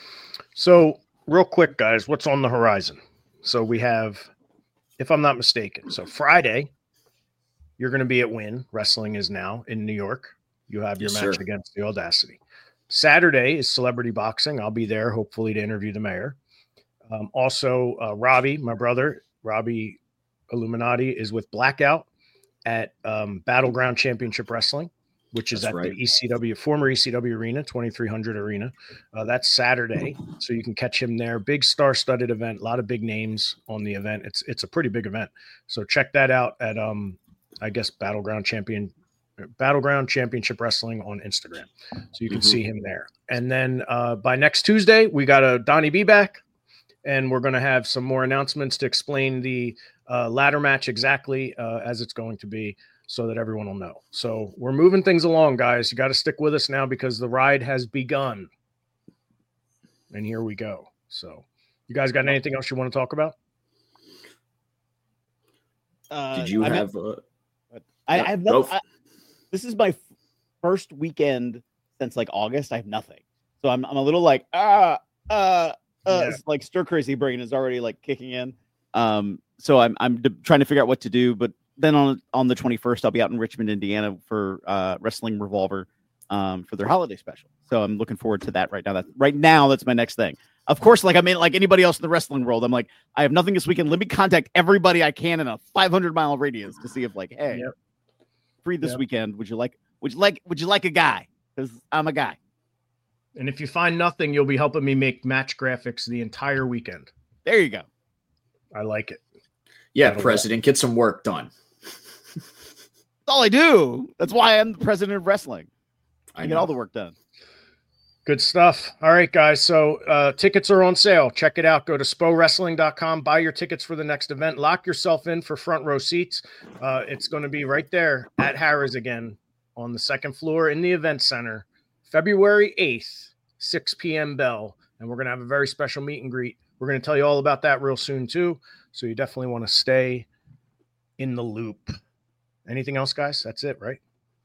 So real quick, guys, what's on the horizon? So we have, if I'm not mistaken, so Friday, you're going to be at Win. Wrestling is now in New York. You have your Yes, match sir. against the Audacity. Saturday is Celebrity Boxing. I'll be there, hopefully, to interview the mayor. Um, also, uh, Robbie, my brother, Robbie Illuminati, is with Blackout at um, Battleground Championship Wrestling, which is That's at right. the E C W, former E C W Arena, twenty-three hundred Arena. Uh, that's Saturday, so you can catch him there. Big star-studded event, a lot of big names on the event. It's it's a pretty big event, so check that out at um, I guess Battleground Champion, Battleground Championship Wrestling on Instagram, so you can Mhm. see him there. And then uh, by next Tuesday, we got a Donnie B back, and we're going to have some more announcements to explain the uh, ladder match exactly uh, as it's going to be, so that everyone will know. So we're moving things along, guys. You got to stick with us now because the ride has begun. And here we go. So you guys got anything else you want to talk about? Uh, Did you I mean, have uh, I, Yeah, I have go no, I, this is my f- first weekend since like August. I have nothing, so I'm I'm a little like ah uh uh Yeah. it's like stir crazy brain is already like kicking in. Um, so I'm I'm d- trying to figure out what to do. But then on on the twenty-first, I'll be out in Richmond, Indiana for uh Wrestling Revolver, um for their holiday special. So I'm looking forward to that right now. That right now that's my next thing. Of course, like I mean, like anybody else in the wrestling world, I'm like, I have nothing this weekend. Let me contact everybody I can in a five hundred mile radius to see if like, hey. Yep. Free this Yep. weekend. Would you like? Would you like? Would you like a guy? Because I'm a guy. And if you find nothing, you'll be helping me make match graphics the entire weekend. There you go. I like it. yeah, That'll President, get some work done. That's all I do. That's why I'm the president of wrestling. I, I get know. all the work done. Good stuff. All right, guys. So uh, tickets are on sale. Check it out. Go to spo wrestling dot com. Buy your tickets for the next event. Lock yourself in for front row seats. Uh, it's going to be right there at Harrah's again on the second floor in the event center, February eighth, six p.m. bell. And we're going to have a very special meet and greet. We're going to tell you all about that real soon, too. So you definitely want to stay in the loop. Anything else, guys? That's it, right?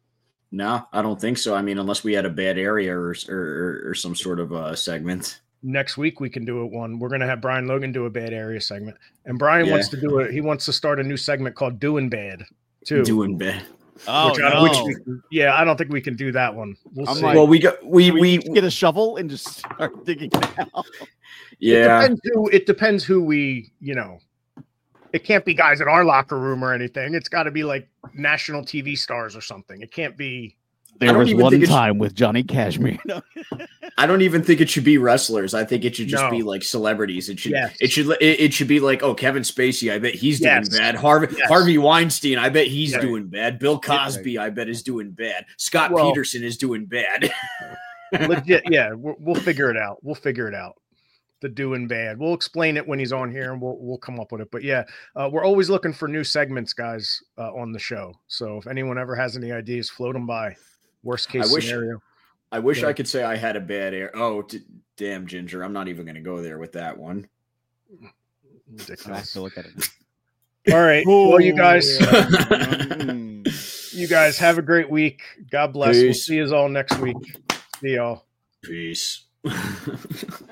No, I don't think so. I mean, unless we had a bad area or or, or some sort of uh, segment. Next week we can do it one. We're gonna have Brian Logan do a bad area segment, and Brian Yeah. wants to do it. He wants to start a new segment called "Doing Bad" too. Doing bad. Oh which I, no! which we, yeah, I don't think we can do that one. We'll I'm see. like- Well, we got we Should we get a shovel and just start digging it out. it yeah. depends who. It depends who we. You know, it can't be guys in our locker room or anything. It's got to be like national T V stars or something. It can't be. I There don't was even one think it's- time with Johnny Cashmere. No. I don't even think it should be wrestlers. I think it should just No. be like celebrities. It should Yes. it should it, it should be like, oh, Kevin Spacey, I bet he's doing Yes. bad. Harvey Yes. Harvey Weinstein, I bet he's Right. doing bad. Bill Cosby, I bet is doing bad. Scott Well- Peterson is doing bad. Legit, yeah, we'll, we'll figure it out. We'll figure it out. The doing bad. We'll explain it when he's on here, and we'll we'll come up with it. But yeah, uh, we're always looking for new segments, guys, uh, on the show. So if anyone ever has any ideas, float them by. Worst case I wish- scenario. I wish Yeah. I could say I had a bad air. Oh, d- damn, Ginger. I'm not even going to go there with that one. I have Ridiculous. to look at it. All right. Well, you guys, Mm. you guys have a great week. God bless. We'll Peace. see you all next week. See y'all. Peace.